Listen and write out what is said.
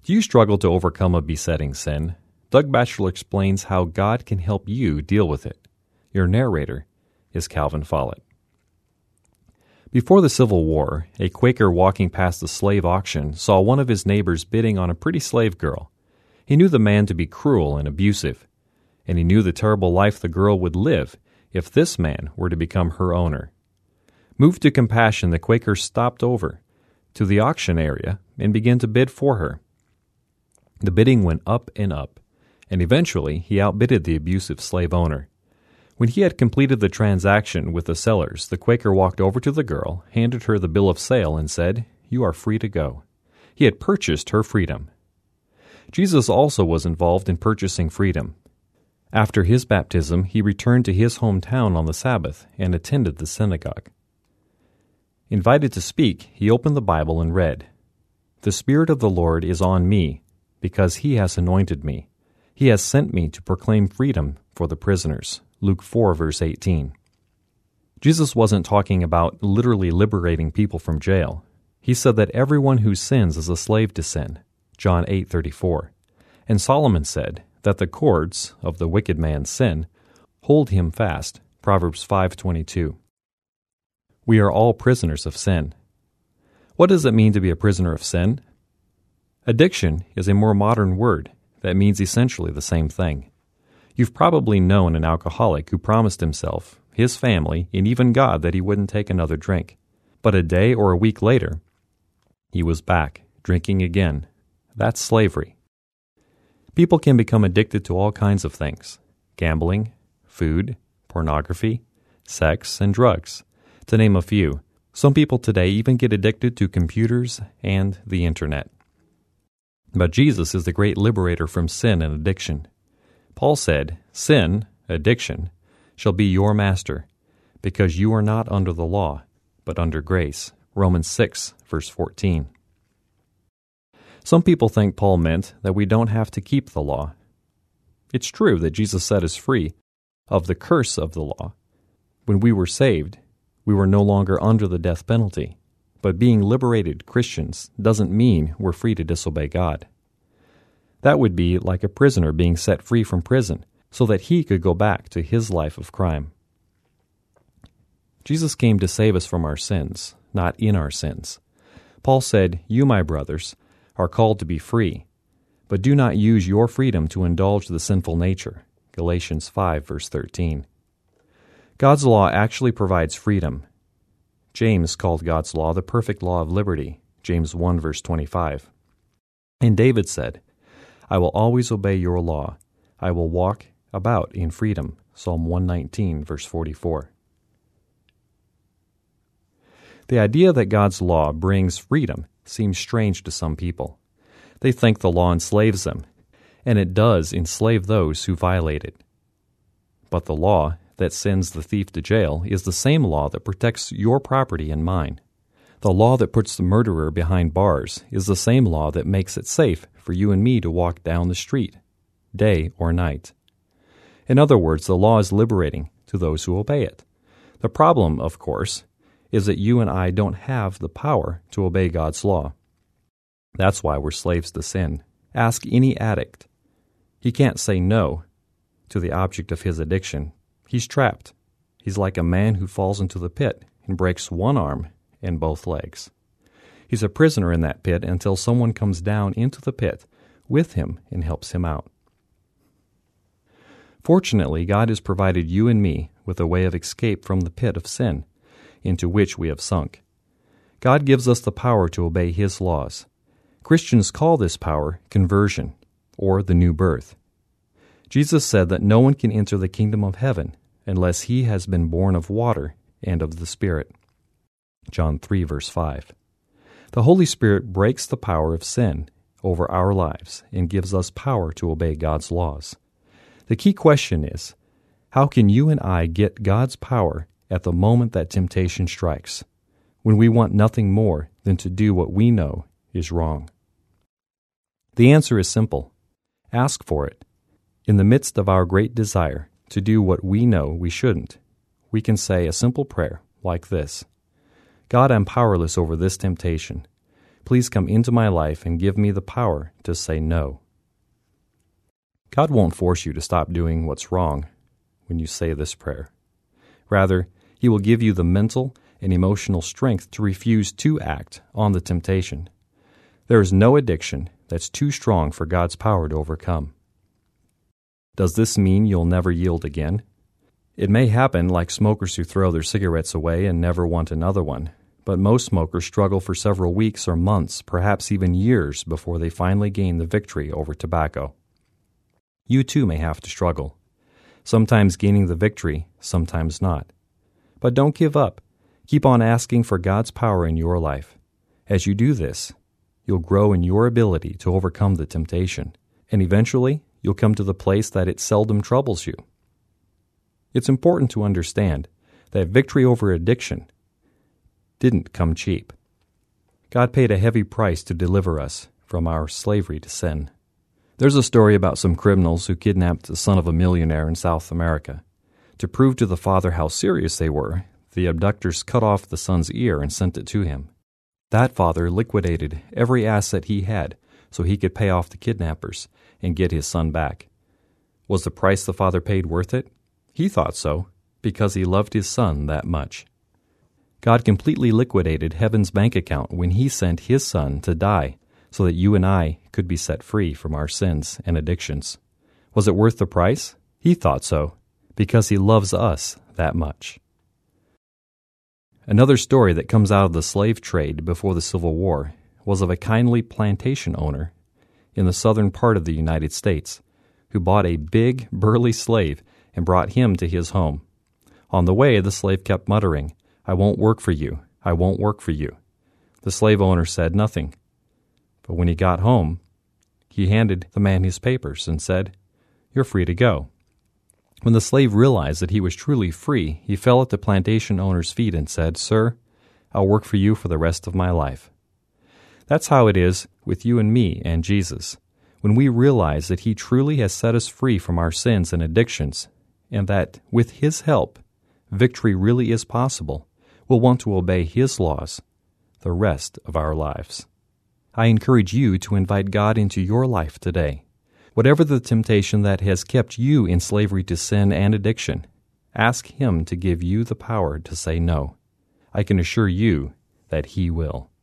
Do you struggle to overcome a besetting sin? Doug Batchelor explains how God can help you deal with it. Your narrator is Calvin Follett. Before the Civil War, a Quaker walking past a slave auction saw one of his neighbors bidding on a pretty slave girl. He knew the man to be cruel and abusive, and he knew the terrible life the girl would live if this man were to become her owner. Moved to compassion, the Quaker stopped over to the auction area and began to bid for her. The bidding went up, and eventually he outbidded the abusive slave owner. When he had completed the transaction with the sellers, the Quaker walked over to the girl, handed her the bill of sale, and said, "You are free to go." He had purchased her freedom. Jesus also was involved in purchasing freedom. After his baptism, he returned to his hometown on the Sabbath and attended the synagogue. Invited to speak, he opened the Bible and read, "The Spirit of the Lord is on me, because he has anointed me. He has sent me to proclaim freedom for the prisoners." Luke 4, verse 18. Jesus wasn't talking about literally liberating people from jail. He said that everyone who sins is a slave to sin. John 8:34. And Solomon said that the cords of the wicked man's sin hold him fast. Proverbs 5:22. We are all prisoners of sin. What does it mean to be a prisoner of sin? Addiction is a more modern word that means essentially the same thing. You've probably known an alcoholic who promised himself, his family, and even God that he wouldn't take another drink. But a day or a week later, he was back, drinking again. That's slavery. People can become addicted to all kinds of things: gambling, food, pornography, sex, and drugs, to name a few. Some people today even get addicted to computers and the internet. But Jesus is the great liberator from sin and addiction. Paul said, "Sin, addiction, shall be your master, because you are not under the law, but under grace." Romans 6, verse 14. Some people think Paul meant that we don't have to keep the law. It's true that Jesus set us free of the curse of the law. When we were saved, we were no longer under the death penalty. But being liberated Christians doesn't mean we're free to disobey God. That would be like a prisoner being set free from prison so that he could go back to his life of crime. Jesus came to save us from our sins, not in our sins. Paul said, "You, my brothers, are called to be free, but do not use your freedom to indulge the sinful nature." Galatians 5, verse 13. God's law actually provides freedom. James called God's law the perfect law of liberty, James 1, verse 25. And David said, "I will always obey your law. I will walk about in freedom," Psalm 119, verse 44. The idea that God's law brings freedom seems strange to some people. They think the law enslaves them, and it does enslave those who violate it. But the law that sends the thief to jail is the same law that protects your property and mine. The law that puts the murderer behind bars is the same law that makes it safe for you and me to walk down the street, day or night. In other words, the law is liberating to those who obey it. The problem, of course, is that you and I don't have the power to obey God's law. That's why we're slaves to sin. Ask any addict. He can't say no to the object of his addiction. He's trapped. He's like a man who falls into the pit and breaks one arm and both legs. He's a prisoner in that pit until someone comes down into the pit with him and helps him out. Fortunately, God has provided you and me with a way of escape from the pit of sin into which we have sunk. God gives us the power to obey His laws. Christians call this power conversion, or the new birth. Jesus said that no one can enter the kingdom of heaven unless he has been born of water and of the Spirit. John 3, verse 5. The Holy Spirit breaks the power of sin over our lives and gives us power to obey God's laws. The key question is, how can you and I get God's power at the moment that temptation strikes, when we want nothing more than to do what we know is wrong? The answer is simple. Ask for it. In the midst of our great desire to do what we know we shouldn't, we can say a simple prayer like this: God, I'm powerless over this temptation. Please come into my life and give me the power to say no. God won't force you to stop doing what's wrong when you say this prayer. Rather, He will give you the mental and emotional strength to refuse to act on the temptation. There is no addiction that's too strong for God's power to overcome. Does this mean you'll never yield again? It may happen like smokers who throw their cigarettes away and never want another one, but most smokers struggle for several weeks or months, perhaps even years, before they finally gain the victory over tobacco. You too may have to struggle, sometimes gaining the victory, sometimes not. But don't give up. Keep on asking for God's power in your life. As you do this, you'll grow in your ability to overcome the temptation, and eventually you'll come to the place that it seldom troubles you. It's important to understand that victory over addiction didn't come cheap. God paid a heavy price to deliver us from our slavery to sin. There's a story about some criminals who kidnapped the son of a millionaire in South America. To prove to the father how serious they were, the abductors cut off the son's ear and sent it to him. That father liquidated every asset he had so he could pay off the kidnappers and get his son back. Was the price the father paid worth it? He thought so, because he loved his son that much. God completely liquidated heaven's bank account when He sent His Son to die so that you and I could be set free from our sins and addictions. Was it worth the price? He thought so, because He loves us that much. Another story that comes out of the slave trade before the Civil War was of a kindly plantation owner in the southern part of the United States who bought a big, burly slave and brought him to his home. On the way, the slave kept muttering, "I won't work for you. I won't work for you." The slave owner said nothing. But when he got home, he handed the man his papers and said, "You're free to go." When the slave realized that he was truly free, he fell at the plantation owner's feet and said, "Sir, I'll work for you for the rest of my life." That's how it is with you and me and Jesus. When we realize that He truly has set us free from our sins and addictions, and that with His help, victory really is possible, we'll want to obey His laws the rest of our lives. I encourage you to invite God into your life today. Whatever the temptation that has kept you in slavery to sin and addiction, ask Him to give you the power to say no. I can assure you that He will.